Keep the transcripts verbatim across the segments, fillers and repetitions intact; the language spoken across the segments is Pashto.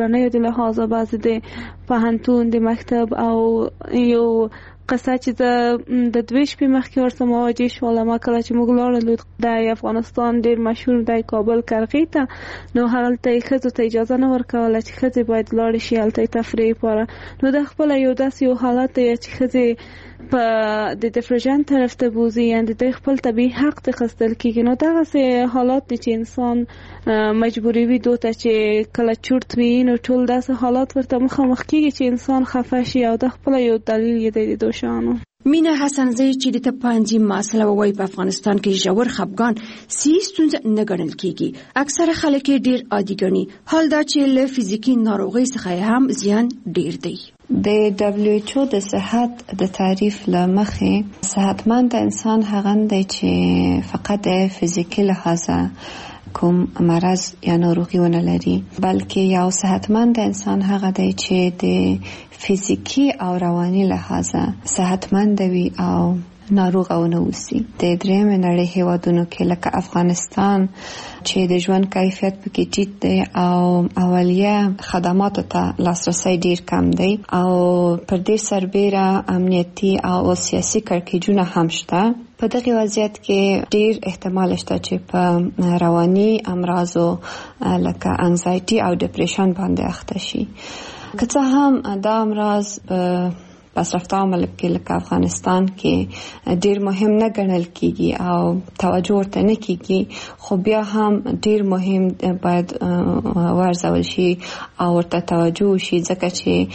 کورنۍ د لحاظه بعض د پوهنتون د مکتب او یو قصه چې د دوه شپې مخکې ورته مواجه شوم. ما کله چې موږ لاړو د افغانستان ډیر مشهور دی کابل کرغې ته، نو هلته ښځو ته اجازه نه ورکوله چې ښځې باید لاړې شي هلته تفریح لپاره. نو د خپله یو داسې یو حالت دی چې ښځې په د ډیپریشن طرف ته بوزي، یعنې د خپل طبیعي حق ته خستل کېږي. نو دغسې حالات دي چې انسان مجبوري وي دو ته چې کله چورت وي، نو ټول داسې حالات ورته مخامخ کېږي چې انسان خفه شي، او د خپله یو دلیل یې دی د دو شیانو. مینه حسنزی چې د تپانځي مسله وایي په افغانستان کې ژور خفګان سي ستونزه نه ګڼل کېږي. اکثره خلک یې ډیر عادي ګڼي، حال دا چې له فزیکي ناروغۍ څخه هم زیان ډیر دی. د دبلیو ایچ او د صحت د تعریف له مخې صحتمند انسان هغه دی چې فقط د فزیکي لحاظه کوم مرض یا ناروغي ونه لري، بلکې یو صحتمند انسان هغه دی چې د فزیکی او رواني لحاظه صحتمند وي او ناروغ او نه اوسي. د درېیمې نړۍ هیوادونو کې لکه افغانستان چې د ژوند کیفیت پکې ټیټ دی او اولیه خدماتو ته لاسرسی ډیر کم دی او پر دې سربیره امنیتي او سیاسي کړکېچونه هم شته. په دغه وضعیت کې ډیر احتمال شته چې په رواني امراضو لکه انزایټي او ډیپریشن باندې اخته شي. که څه هم دا امراض په پسرفته عمل کې لکه افغانستان کې ډیر مهم نه ګڼل کیږي او توجه ورته نه کیږي، خو بیا هم ډیر مهم باید ورزول شي او ورته توجه وشي، ځکه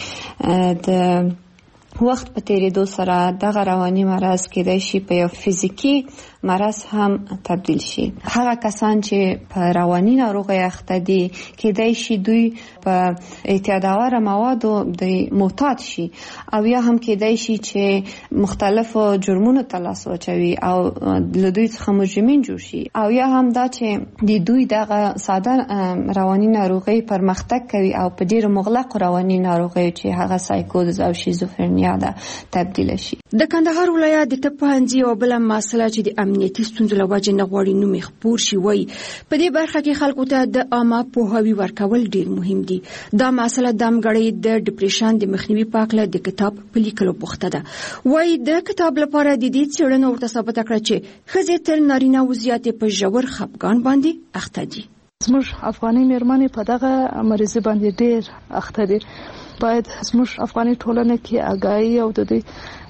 چې د وخت په تیریدو سره دغه رواني مرض کېدای شي په یو فزیکی مرض هم تبدیل شي. هغه کسان چې په رواني ناروغۍ اخته دي کېدای شي دوی په اعتیادآوره موادو د معتاد شي، او یا هم کېدای شي چې مختلفو جرمونو ته لاس واچوي او له دوی څخه مجرمین جوړ شي، او یا هم دا چې د دوی دغه ساده رواني ناروغۍ پرمختګ کوي او په ډېرو مغلقو رواني ناروغیو چې هغه سایکوز او شیزوفرنیا ده تبدیل شي. د کندهار ولایت د تپانځي او بل مسله چې د امنیتي ستونزو له وجې نه غواړي نوم خپور شي وایي په دې برخه کې خلکو ته د عامه پوهاوي ورکول ډیر مهم دي. دا مسله د امګړې د ډیپریشن د مخنیوي په اړه د کتاب په لیکلو بوخته ده. وایي د کتاب لپاره د دې څېړنه ورته ثابته کړه چې ښځې تر نارینه و زیاتې په ژور خفګان باندې اخته دي. زموږ افغاني مېرمنې په دغه مریضي باندې ډیر اخته دي. باید زموږ افغاني ټولنه کې آګاهي او د دې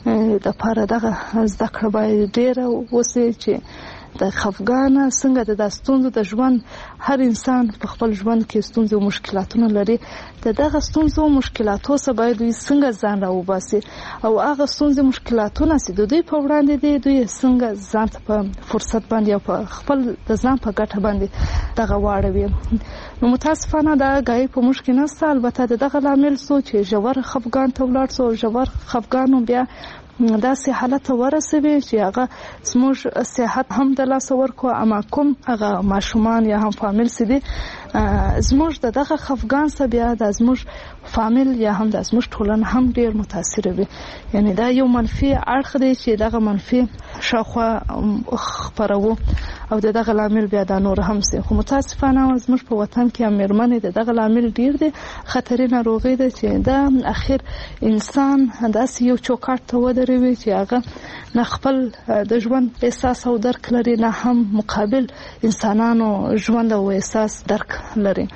د لپاره دغه زده کړه باید ډیره وسي چې د خفګان څنګه د ستونزو د ژوند هر انسان په خپل ژوند کې ستونزې او مشکلاتونه لري، د دغه ستونزو او مشکلاتو څخه باید دوی څنګه ځان راوباسي او هغه ستونزې مشکلاتونه چې د دوی په وړاندې دي دوی څنګه ځان په فرصت باندې او په خپل د ځان په ګټه باندې دغه واړوي. نو متاسفانه دا غي په مشکل نه، البته دغه لامل سو چې ژور خفګان ته ولاړ سو. ژور خفګان بیا داسې حالت ورسوي چې هغه زموږ صحت هم د لاس ورکو، اما کوم هغه ماشومان یا هم فامیل سي دي زموږ دغه خفګان سره بیا د زموږ فامیل یا هم د زموږ ټولنه هم ډیر متاثر وي. یعنی دا یو منفي اړخ دی چې دغه منفي شاخوا خبرو او دغه لامل بیا د نور هم سي. خو متاسفانه زموږ په وطن کې امرمنې دغه لامل ډیر دی، خطرې ناروغي ده چې دا اخر انسان داسې یو چوکاټ ته ودروي چې هغه نه خپل د ژوند احساس او درک لري، نه هم مقابل انسانانو ژوند او احساس درک لري.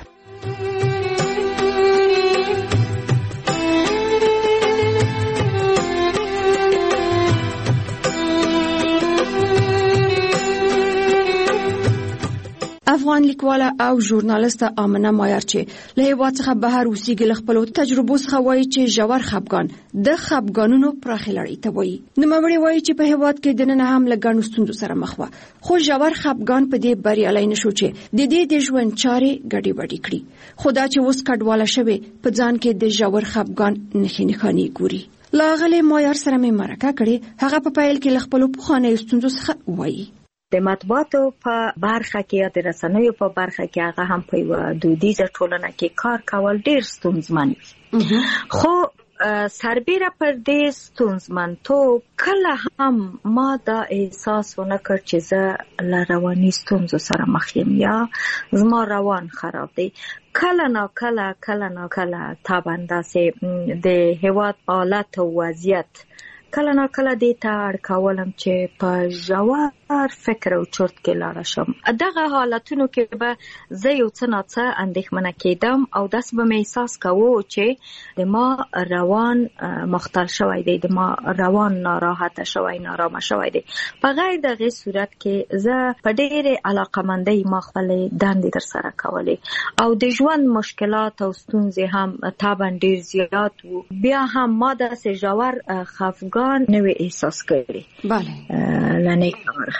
افغان لیکواله او ژورنالیسته آمنه مایار چې له هېواد څخه بهر اوسېږي له خپلو تجربو څخه وایي چې ژور خفګان د خفګانونو پراخې لړۍ ته وایي. نوموړې وایي چې په هېواد کې دننه هم له ګڼو ستونزو سره مخ وه، خو ژور خفګان په دې بریالی نه شو چې د دې د ژوند چارې ګډې وډې کړي. خو دا چې اوس کډواله شوې په ځان کې د ژور خفګان نښې نښانې ګوري. له هغې مایار سره مې مرکه کړې، هغه په پیل کې له خپلو پخوانیو ستونزو څخه وایي. د مطبوعاتو په برخه کې یا د رسنیو په برخه کې هغه هم په یوه دودیزه ټولنه کې کار کول ډیر ستونزمن وي. خو سربیره پر دې ستونزمنتوب کله هم ما دا احساس ونه کړ چې زه له رواني ستونزو سره مخ یم یا زما روان خراب دی. کله نا کله کله نا کله طبعا داسې د هیواد حالت او وضعیت کله نا کله دې ته اړ کولم چې په ژور فکر او چرت کې لاړه شم. دغه حالتونو کې به زه یو څه ناڅه اندېښمنه کېدم او داسې به مې احساس کوو چې د ما روان مختل شوی دی، د ما روان ناراحته شوی، نارامه شوی دی. په غیر دغه صورت کې زه په ډېرې علاقمندۍ ما خپلې دندې ترسره کولې او د ژوند مشکلات او ستونزې هم طبعا ډېر زیات وو. بیا هم ما داسې ژور خفګان نه وی احساس کړی. بله لنی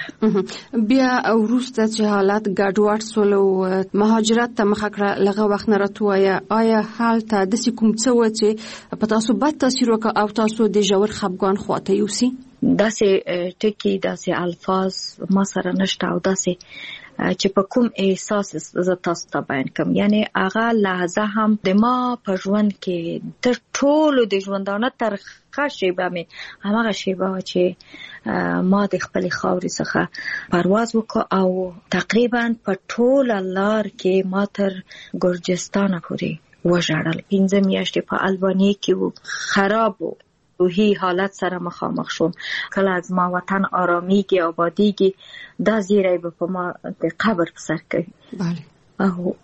بیا وروسته چې حالات ګډوډ سول او مهاجرت ته مخه کړه لغه وخت نه راتویا، آیا هلته داسې کوم څه و چې په تاسو بد تاثیر وکړ او تاسو د ژور خفګان خواته یوسي؟ داسې ټکي داسې الفاظ ما سره نشته او داسې چې په کوم احساس زه تاسو ته بیان کوم. یعنی هغه لحظه هم د ما په ژوند کې تر ټولو د ژوندانه ترخه شیبه مې هماغه شیبه وه چې ما د خپلې خاورې څخه پرواز وکړ او تقریبا په ټوله لار کې ما تر ګرجستانه پورې وژړل. پنځه میاشتې په البانیې کې و، خراب و، روحي حالت سره مخامخ شوم. کله از ما وطن آرامیږي آبادیږي دا زیری به په ما د قبر په سر کوي. بله او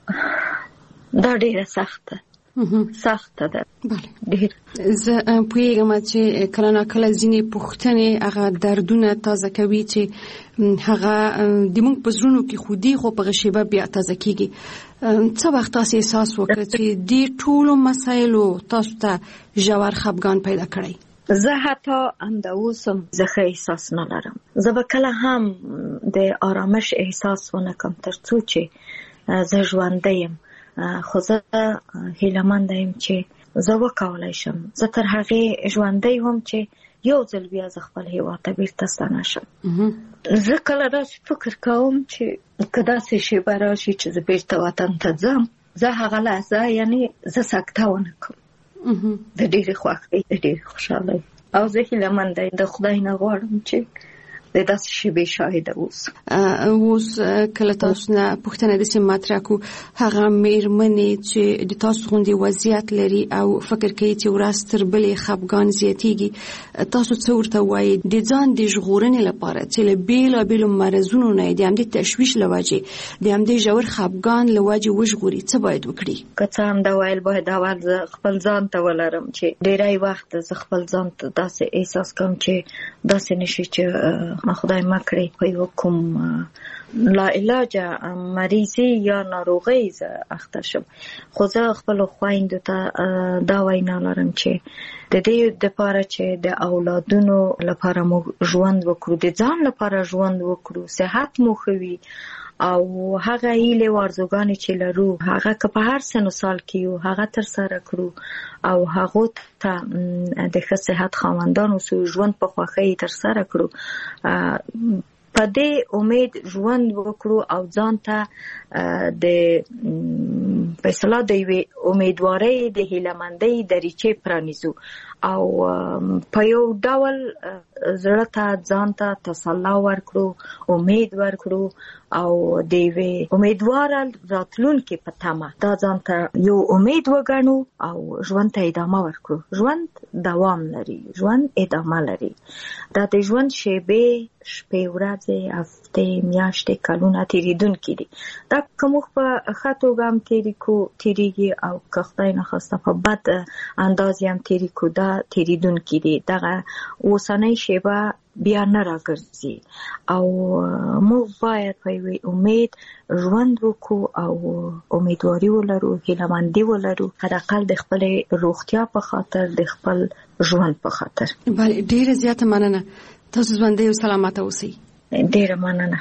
دا ډیره سخته سخته ده. بله ډیر. زه پوهیږم چې کله نا کله ځینې پوښتنې هغه دردونه تازه کوي چې هغه د موږ په زړونو کې خو دي خو په شیبه بیا تازه کیږي. څه وخت تاسو احساس وکړ چې دې ټولو مسایلو تاسو ته ژور خفګان پیدا کړی؟ زه حتی همدا اوس هم زه ښه احساس نه لرم. زه به کله هم د آرامش احساس ونه کړم تر څو چې زه ژوندی یم. خو زه هیلهمنده یم چې زه وکولی شم. زه تر هغې ژوندی وم چې یو ځل بیا زه خپل هیواد ته بیرته ستنه شم. زه کله داسې فکر کوم چې که داسې شیبه راشي چې زه بیرته وطن ته ځم، زه هغه لحظه یعنی زه سکته ونه کړم د ډېرې خوښۍ، د ډېرې خوشحالۍ. او زه هیلهمنده یم د خدای نه غواړم چې د داسې شیبې شاهده اوس. اوس کله تاسو نه پوښتنه داسې مطرح کړو هغه مېرمنې چې د تاسو غوندې وضعیت لري او فکر کوي چې ورځ تر بلې خفګان زیاتېږي، تاسو څه ورته وایي د ځان د ژغورنې لپاره چې له بېلابېلو مرضونو نه د همدې تشویش له وجې د همدې ژور خفګان له وجې وژغوري؟ څه باید وکړي؟ که څه هم دا ویل باید اول زه خپل ځان ته ولرم چې ډېری وخت زه خپل ځان ته داسې احساس کوم چې داسې نشي چې ما خدای مکړي په یو کوم لا علاجه مریضي یا ناروغي زه اخته شم. خو زه خپل خویندو ته دا وینا لرم چې د دې دپاره چې د اولادونو لپاره موږ ژوند وکړو، د ځان لپاره ژوند وکړو، صحت مو ښه وي او هغه هیلې او ارزوګانې چې لرو هغه که په هر سن و سال کې یو هغه ترسره کړو او هغو ته د ښه صحت خاوندان اوسو، ژوند په خوښۍ ترسره کړو، په دې امید ژوند وکړو او ځان ته د په اصطلاح د یوې امیدوارۍ د هیلهمندۍ دریچې پرانیزو او په یو ډول زړه ته ځان ته تسلا ورکړو، امید ورکړو او د یوې امیدواره راتلونکې په تمه دا ځان ته یو امید وګڼو او ژوند ته ادامه ورکړو. ژوند دوام لري، ژوند ادامه لري. دا د ژوند شیبې شپې ورځې هفتې میاشتې کلونه تېرېدونکي دي. دا که موږ په ښه توګه هم تېرې کړو تېرېږي او که خدای نخواسته په بد انداز هم تېرې کړو دا تېرېدونکي دي. دغه اوسنۍ شیبه بیا نه راګرځي او موږ باید په یوې امید ژوند وکړو او امیدواري ولرو، هیلهمندي ولرو، حداقل د خپلې روغتیا په خاطر، د خپل ژوند په خاطر. بله، ډېره زیاته مننه. تاسو ژوندی او سلامته اوسئ. ډېره مننه.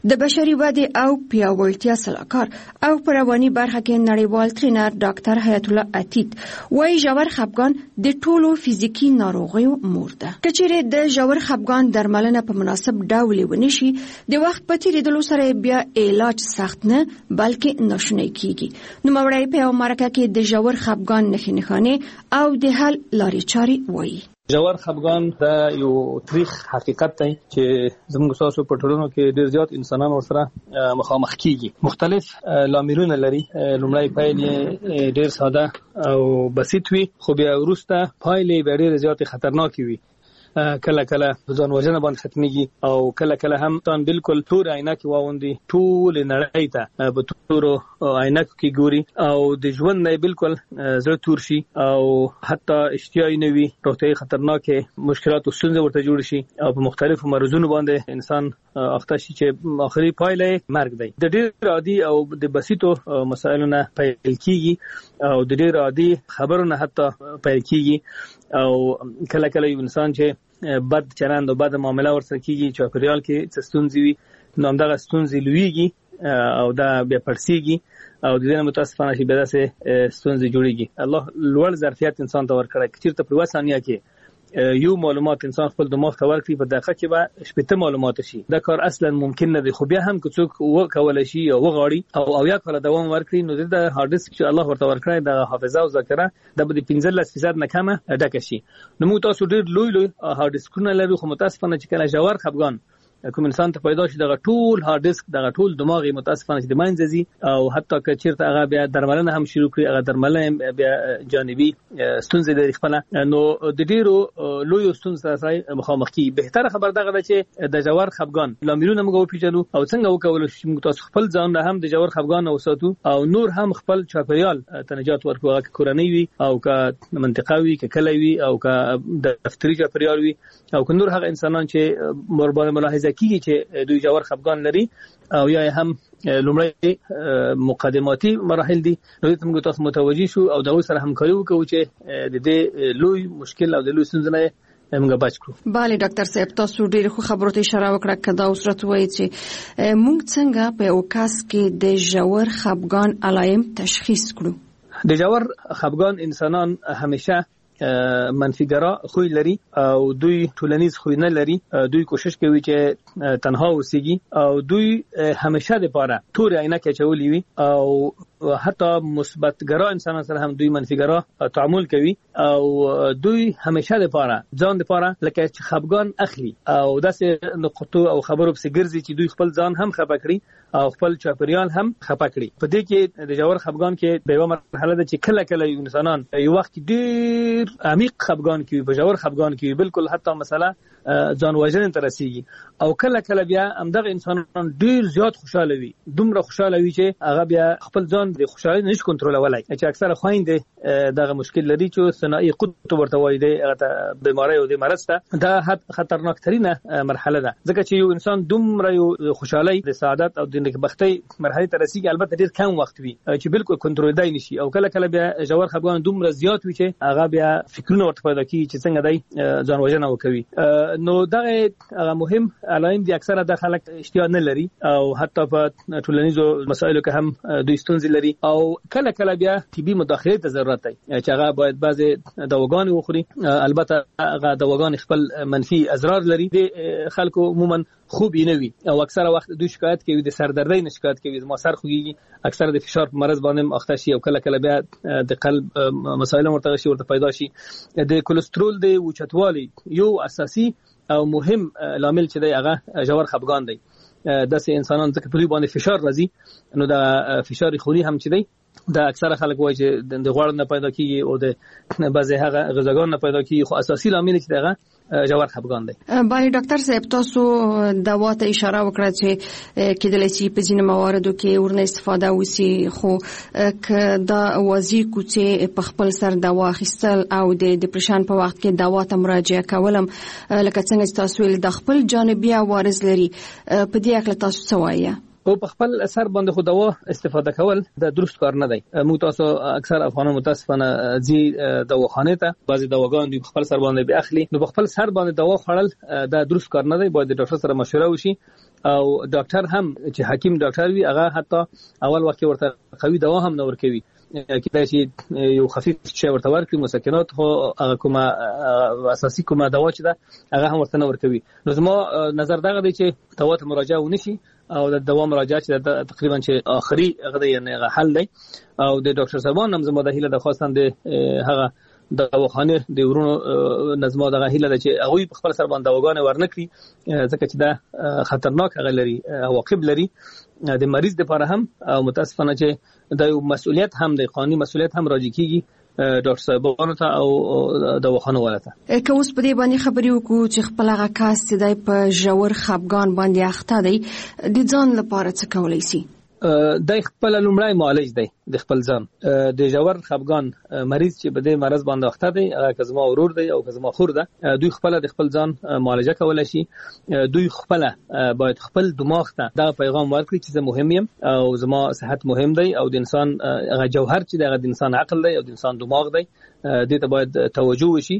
د بشري ودې او پیاوړتیا سلاکار او په رواني برخه کې نړیوال ټرینر ډاکټر حیات الله عتیق وايي ژور خپګان د ټولو فزیکی ناروغیو مور ده. کچېرې د ژور خپګان درملنه په مناسب ډول ونشي د وخت په تیریدلو سره بیا علاج سخت نه بلکې ناشونی کیږي. نو مورای په امریکا کې د ژور خپګان نښې نښانې او د حل لارې چارې وایي. ژور خپګان دا یو تاریخ حقیقت دی چې زموږ تاسو په ټولنو کې ډیر زیات انسانان ورسره مخامخ کیږي. مختلف لاملونه لري. لومړی پایلې ډیر ساده او بسيط وي خو بیا وروسته پایلې ډیر زیات خطرناک وي. کله کله ځان وژنه باندې ختميږي او کله کله هم تان بالکل تور عینک واوندي ټول نړۍ ته په تور عینک کې ګوري او د ژوند نه بالکل زړه تور شي او حتی اشتیاي نه وي. روغتي خطرناکه مشکلات او ستونزې ورته جوړ شي او په مختلفو مرزونو باندې انسان اخته شي چې اخري پایله مرګ دی. د ډېر عادي او د بسيطو مسایلو نه پیل کیږي او د ډېر عادي خبرو نه حتی پیل کیږي او کله کله یو انسان چې بد چلند او بد معامله ورسره کیږي چې پریال کې ستونزې وي نو همدغه ستونزې لویږي او دا بیا پرسیږي او د دې متاسفانه شي به داسې ستونزې جوړیږي. الله لوړ ظرفیت انسان ته ورکړي چې ته په وسانیا کې یو معلومات انسان خپل دماغ ته ورکړي په دقیقه کې به شپږ معلومات شي. دا کار اصلا ممکن نه دی خو بیا هم که څوک وکول شي او وغاړي او او یا کله دوام ورکړي نو د هارد ډیسک چې الله ورته ورکړي د حافظه او ذاکره د بده پنځلس فیصد نه کمه ډکه شي. نو موږ تاسو ډیر لوی لوی هارد ډیسکونه لرو خو متاسفانه چې کله ژور خپګان کوم انسان ته پیدا شي دغه ټول هارد ډیسک دغه ټول دماغي متاسفانه چې د ماینځي او حتی که چیرته هغه بیا درملنه هم شروع کړي هغه درملنه بیا جانبي ستونزې لري خپل نو د ډیرو لوی ستونزې سره مخامخ کی. بهتره خبر دغه ده چې د ژور خپګان لاملونه موږ وپیژنو او څنګه وکول شي موږ تاسو خپل ځان له هم د ژور خپګان اوساتو او نور هم خپل چاپیریال تنجات ورکو هغه کورنۍ وي او که منطقوي که کلوي او که دفتري چاپیریال وي او که نور هغه انسانان چې مربوطه ملاحظه کیږي چې دوی ژور خپګان لري او یا هم لومړی مقدماتي مراحل دي نو موږ تاسو متوجي شو او دغه سره همکاري وکړو چې د دې لوی مشکل او د لوی ستونزې نه موږ بچ کړو. bale ډاکټر صاحب تاسو ډېر خو خبرو ته اشاره وکړه کدا اوس راته وایي چې موږ څنګه په یو کس کې د ژور خپګان علایم تشخیص کړو. د ژور خپګان انسانان همیشه منفیګرا خوی لري او دوی ټولنیز خوی نه لري. دوی کوشش کوي چې تنها اوسېږي او دوی همیشه د پاره تور عینکه چولې وي او حتی مثبتګرا انسانان سره هم دوی منفیګرا تعامل کوي او دوی همیشه د پاره ځان د پاره لکه چې خپګان اخلي او داسې نقطو او خبرو په ګرځي چې دوی خپل ځان هم خپه کړي او خپل چاپیریال هم خپه کړي. په دې کې د ژور خپګان کې به یو مرحله ده چې کله کله انسانان یو وخت ډیر عمیق خپګان کې په ژور خپګان کې بالکل حتی مثلا ځان وژنې ته رسیږي او کله کله بیا همدغه انسانان ډیر زیات خوشاله وي دومره خوشاله وي چې هغه بیا خپل ځان د خوشالۍ نشي کنټرولولای چې اکثره خويندې دغه مشکل لري چې ثنائي قطب ورته وایي د بیماری او د مرض ته دا خطرناک ترينه مرحله ده ځکه چې یو انسان دومره یو خوشالۍ د سعادت او د نیکبختۍ مرحله ته رسیږي البته ډیر کم وخت وي چې بالکل کنټرول نشي او کله کله بیا ژور خپګان دومره زیات وي چې هغه بیا فکرونه ورته پیدا کوي چې څنګه دای ځان وژنه وکوي. نو دغه مهم علایم دي اکثره د خلک اشتیا نه لري او حتی په ټولنیزو مسایلو کې هم دوی ستونزې لري او کله کله بیا طبي مداخله ته ضرورت دی چې هغه باید بعضی دواګانې وخوري. البته هغه دواګانې خپل منفي اضرار لري د خلکو عموما خوب نه وي او اکثره وخت دوی شکایت کوي د سردردۍ نه شکایت کوي ما سر خوږي اکثره د فشار په مرز باندې اخته شي او کله کله بیا د قلب مسایل ورته شي ورته پیدا شي. د کولېسترول د اوچتوالي یو اساسي او مهم لامل چې دی هغه ژور خپګان دی. داسې انسانان ځکه په دوی باندې فشار راځي نو د فشار خونی هم چې دی دا اکثره خلک وایي چې د غوړ نه پیدا کیږي او د بعضی هغه غذاګان نه پیدا کیږي خو اساسي لامل چې دی هغه ژور خپګان دی. bale ډاکټر صاحب تاسو دوا ته اشاره وکړه چې کېدلی شي په ځینو مواردو کې ورنه استفاده وسی خو ک دا وازی کوڅه په خپل سر دوا اخیستل او د ډیپریشن په وخت کې دوا ته مراجعه کولم لکه څنګه تاسو ویل د خپل جانبي عوارض لري په دې اړه تاسو څه وایي؟ او په خپل اثر باندې خو دوا استفاده کول د درست کار نه دی. موږ تاسو اکثر افغانان متاسفانه ځي دواخانه ته بعضي دواګان د خپل سر باندې به اخلي نو په خپل سر باندې دوا خړل د درست کار نه دی. باید د ډاکټر سره مشوره وشي او ډاکټر هم چې حکیم ډاکټر وي هغه حتی اول وخت ورته قوي دوا هم نه ورکوي کله چې یو خفیف شی ورته ورکړي مسکنات خو هغه کومه اساسي کومه دوا چې ده هغه هم ورته نه ورکوي. نو زما نظر دغه دی چې توات مراجعه ونشي او د دوا مراجعه چې تقریبا چې اخري هغه یعنی حل دی او د ډاکټر صاحبان هم زما د هیله د خواستان د هغه د دواخانه د ورونو نظم دغه هیله ده چې هغه په خپل سر باندې دواګانې ورنکړي ځکه چې دا خطرناک هغه لري عواقب لري د مریض لپاره هم او متاسفانه چې د مسؤلیت هم د قانوني مسؤلیت هم راځي کیږي ډاکټر صاحبانو ته او دواخانه ولته. که اوس په دې باندې خبرې وکړو چې خپل هغه کاس چې په ژور خپګان باندې اخته دی د ځان لپاره څه کولای شي؟ د خپل لومړی معالج دی د خپل ځان د ژور خپګان مریض چې په دې مرض باندې اخته دی هغه کزما ورور دی او کزما خور ده دوی خپل د خپل ځان معالجه کولای شي. دوی خپل باید خپل دماغ ته دا پیغام ورکړي چې زه مهم یم او زما صحت مهم دی او د انسان هغه جوهر چې د انسان عقل دی او د انسان دماغ دی دې ته باید توجه وشي.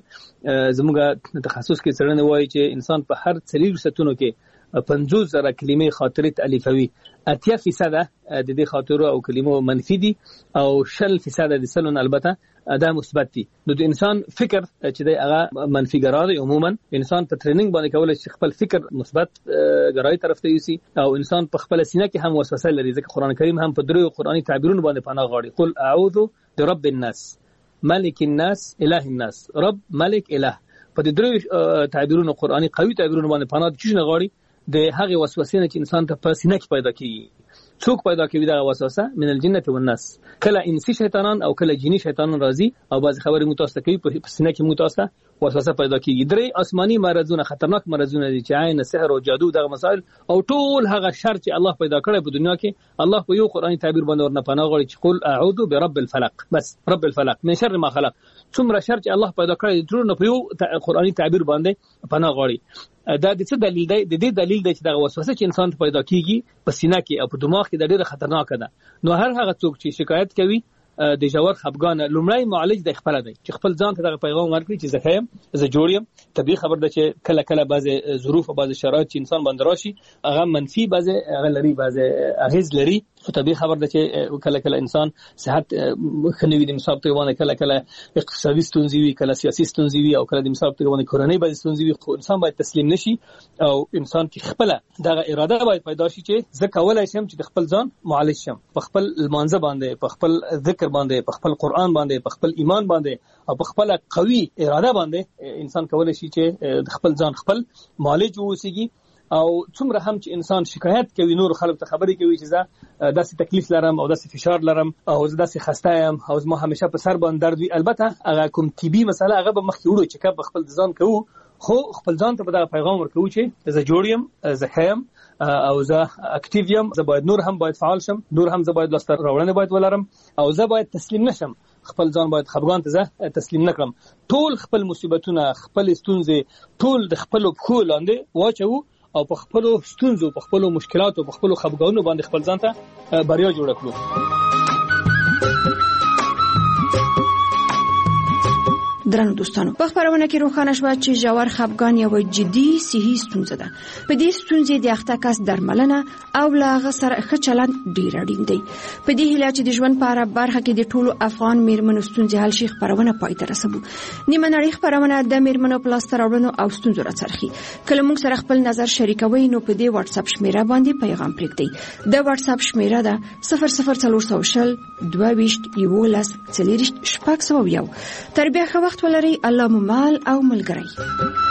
زموږ تخصص کې څرنه وایي چې انسان په هر څلور ستونو کې پنځوس زره کلمې خاطرې تالیفوي اتیا فیصد د دې خاطرو او کلمو منفي دي او شل فیصد د سلون البته دا مثبت دي. نو د انسان فکر چې دی هغه منفي ګرای عموما انسان په ټریننګ باندې کولای شي خپل فکر مثبت ګرای طرف ته یوسي او انسان په خپل سینه کې هم وسوسه لري ځکه قران کریم هم په درو قرآني تعبیرونو باندې پناه غواړي. قل اعوذ برب الناس ملک الناس اله الناس رب ملک اله په دې درو تعبیرونو قرآني قوي تعبیرونو باندې پناه د چی نه غواړي د هغه وسوسې نه چې انسان ته په سینه کې پیدا کیږي. څوک پیدا کوي دا وسوسه؟ من الجنه والناس. کله انسی شیطانان او کله جنی شیطانان راځي او بعض خبرې متوسته کوي په سینه کې متوسته وسوسه پیدا کیږي. درې آسماني مرزونه خطرناک مرزونه دي چې عین سحر او جادو دغه مسائل او ټول هغه شر چې الله پیدا کړی په دنیا کې الله په یو قرآني تعبیر باندې ورنه پناه غواړي چې قل اعوذ برب الفلق بس رب الفلق من شر ما خلق. څومره شر چې الله پیدا کړی ټول په یو قرآني تعبیر باندې پناه غواړي. دا د څه دلیل دی؟ د دې دلیل دی چې دا وسوسه چې انسان ته پیدا کیږي په سینه کې او په دماغ کې د ډیره خطرناک ده. نو هر هغه څوک چې شکایت کوي د ژور خپګان لومړی معالج د خپل دی چې خپل ځان ته دغه پیغام ورکړي چې زه خیم زه جوړ یم. طبيعي خبر ده چې کله کله بعضی ظروف او بعضی شرایط چې انسان باندې راشي هغه منفي بعضی هغه لري بعضی اغیز لري. خو طبيعي خبر ده چې کله کله انسان صحت خنوي د مصاب ته ونه کله کله اقتصادي ستونزې وي کله سیاسي ستونزې وي او کله د مصاب ته ونه کورنۍ بعضی ستونزې وي. خو انسان باید تسلیم نشي او انسان کې خپل دغه اراده باید پیدا شي چې زه کولای شم چې د خپل ځان معالج شم په خپل المانزه باندې په خپل ذکر باندې په خپل قرآن باندې په خپل ایمان باندې او په خپل قوي اراده باندې انسان کولای شي چې د خپل ځان خپل معالج ووسیږي. او څومره هم چې انسان شکایت کوي نور خلک ته خبرې کوي چې زه داسې تکلیف لرم او داسې فشار لرم او زه داسې خسته یم او زما همیشه په سر باندې درد وي البته هغه کوم طبي مسله هغه به مخکې وړو چې کله خپل ځان کوو خو خپل ځان ته به دا پیغام ورکوو چې زه جوړ یم زه خیم او زه اکټیو یم زه باید نور هم باید فعال شم نور هم زه باید لاسته راوړنې باید ولرم او زه باید تسلیم نشم خپل ځان باید خپګان ته زه تسلیم نکړم. ټول خپل مصیبتونه خپل ستونزې ټول د خپل پخو لاندې واچو او په خپل ستونزو په خپل مشکلاتو په خپل خپګانونو باندې خپل ځان ته بریا جوړ کړو. درنو دوستانو په خبرونه کې روښانه شو چې ژور خپګان یو جدي صحي ستونزه ده. په دې ستونزې د اخته کس درملنه او لا غسر ښه چلند ډیر اړین دی. په دې هیله چې د ژوند په اړه برخه کې د ټولو افغان میرمنو ستونزې حل شي خبرونه پای ته رسوو. نیمه نړۍ خبرونه د میرمنو په لاسته راوړنو او ستونزو راڅرخي. کله موږ سره خپل نظر شریکوي نو په دې واتس اپ شمیره باندې پیغام پرېږدئ. د واتس اپ شمیره ده صفر صفر څلور شل دوه ویشت یولس څلوېښت شپږ سوه یو. تر بیا ښه وخت ولرئ. الله مو مال او ملګری.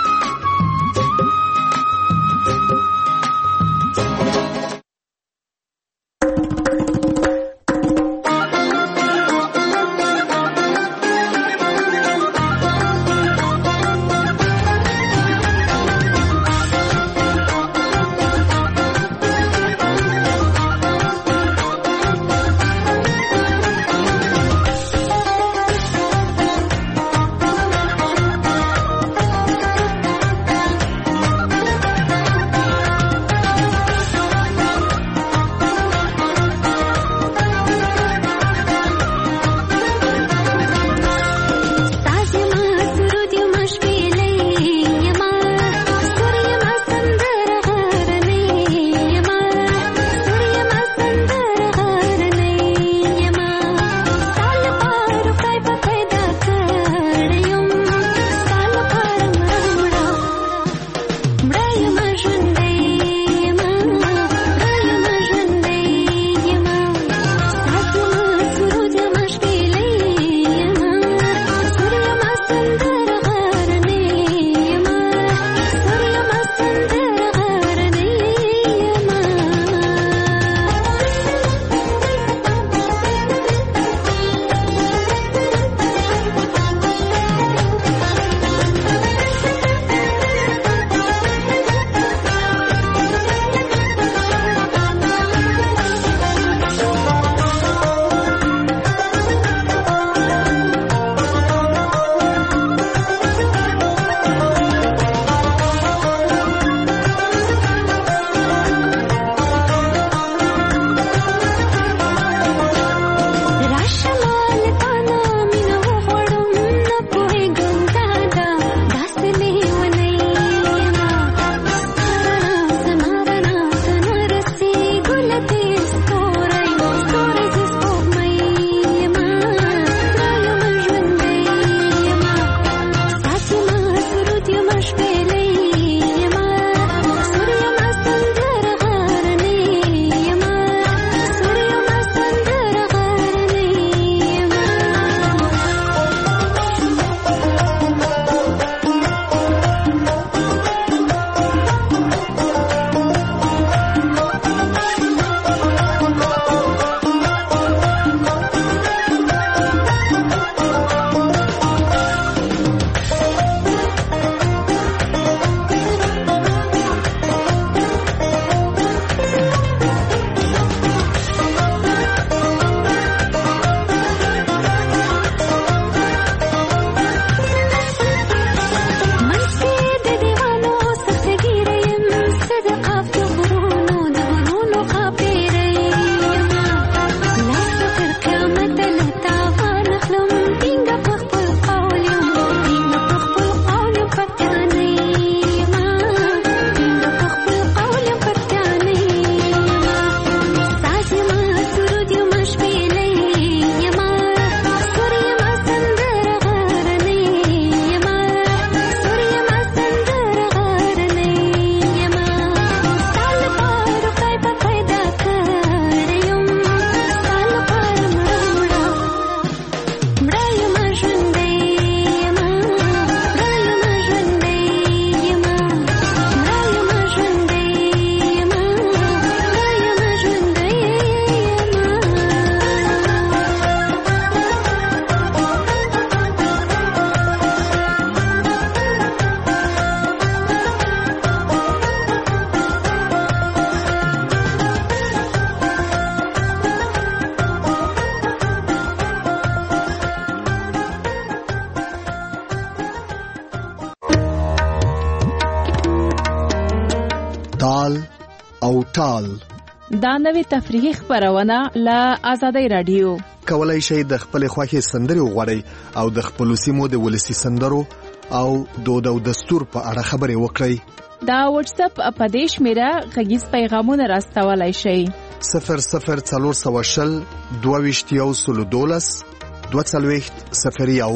تال او ټال. دا نوې تفریحي خبرونه له آزادۍ رادیو. کولای شئ د خپل خوښې سندرې وغواړئ او د خپل سیمو د ولسی سندرو او دود او دستور په اړه خبرې وکړئ. دا واتس اپ په دې شمیره غږیز پیغامونه راستولای شئ. صفر صفر څلور سوه شل دوه ویشت یو سلو دولس دوه څلوېښت صفر یو.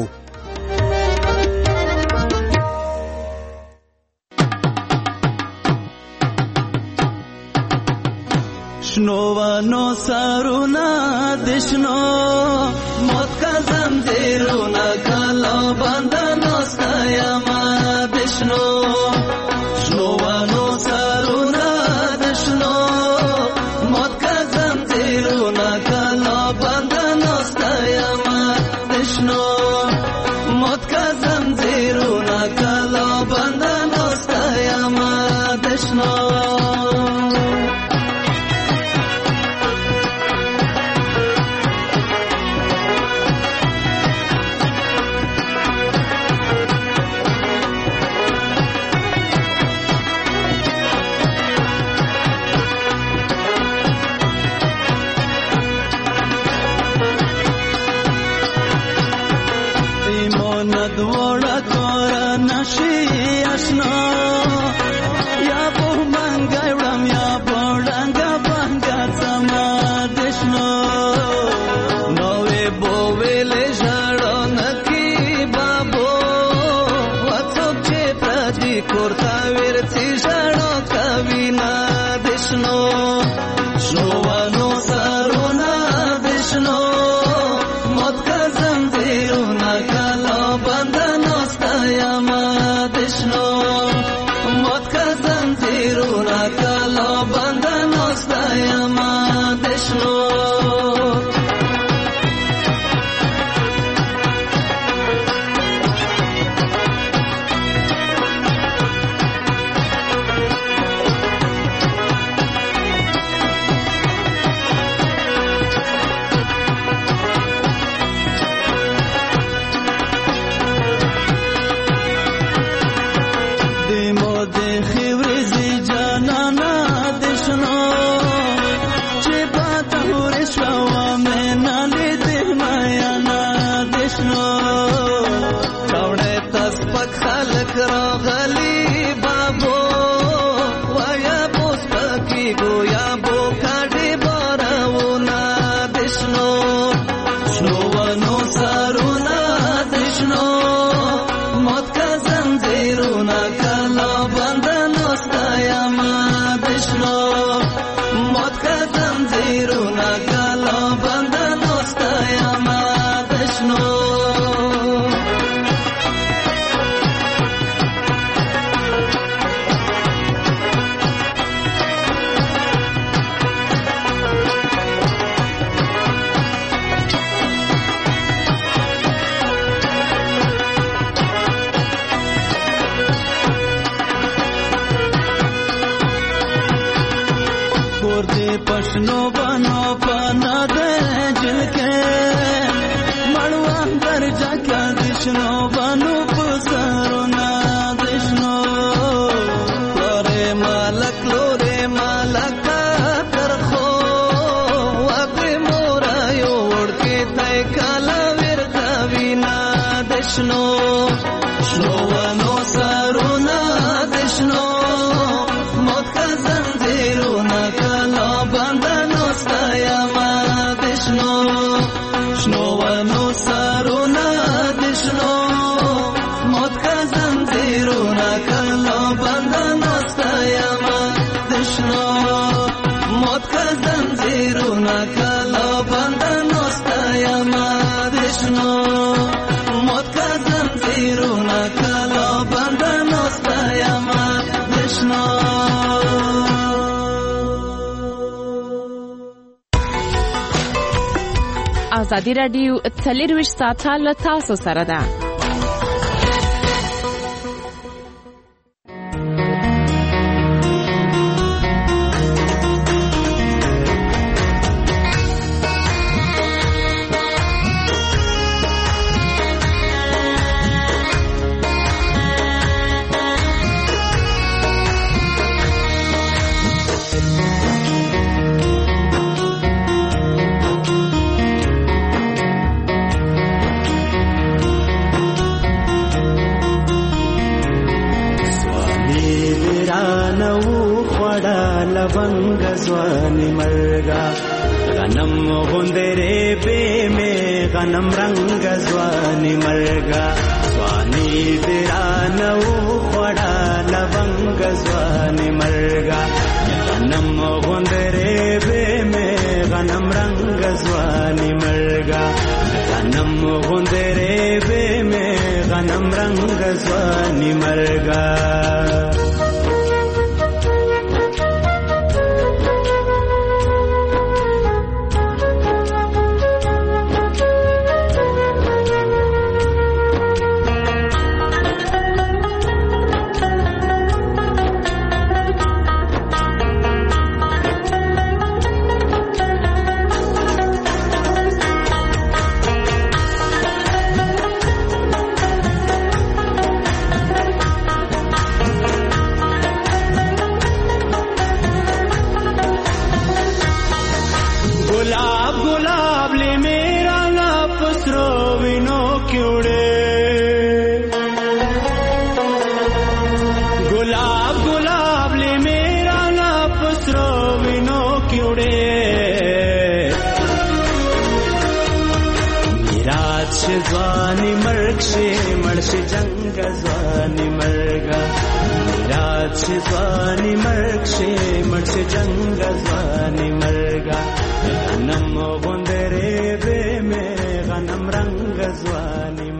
شنو ونو سرونا دشنو موت کا زنجیرونا کلا بندنو ستایما دشنو. شنو ونو سرونا دشنو موت کا زنجیرونا کلا بندنو ستایما دشنو. موت کا زنجیرونا کلا بندنو ستایما دشنو. دوڑا کورا نشی اشنا یا بو منگا وڑم یا بوڑنگا بانگا سما دشنو. نوے بوویلے جاڑو نکی بابو واتسوب چیتا جی کورتا ویرچی جاڑو کبینا دشنو. شنو وانو سارونا دشنو موت کا زنجیرونا کلا بندنو ستایما دشنو. موت کا زنجیرونا کلا بندنو ستایما دشنو. راغلی بابو ویا بوس پکی گویا بو کاډي بارونه دشنو. شنو ونو سرونا دشنو موت کا زنجیرونا کلا بندنو ستایما دشنو. موت کا زنجیرونا کلا بندنو ستایما دشنو. पशनो बनो पाना दे जिनके मड़वा कर जाका दिशनो बनो पुसारो ना दिशनो. लोरे मालक लोरे मालक तरखो वापे मोरा यो उड़के तय काला वीर कविना दिशनो. शनो वनो सारो ना दिशनो موت کا زنجیرونا کلا بندنو ستایما دشنو. شنو ونو سرونا دشنو موت کا زنجیرونا کلا بندنو ستایما دشنو. موت کا زنجیرونا کلا بندنو ستایما دشنو. موت کا زنجیرونا کلا بندنو ستایما دشنو. آزادی رادیو څلرویشت ساعته له تاسو سره ده. लवंग ځواني مرګا غنم غوندره به می غنم رنگ ځواني مرګا ځواني درانو خړا لونګ ځواني مرګا غنم غوندره به می غنم رنگ ځواني مرګا غنم غوندره به می غنم رنگ ځواني مرګا ځواني مرګ شي مرشي جنگ ځواني مرګا رات شي ځواني مرګ شي مرشي جنگ ځواني مرګا غنم غوندره به مې غنم رنگ ځواني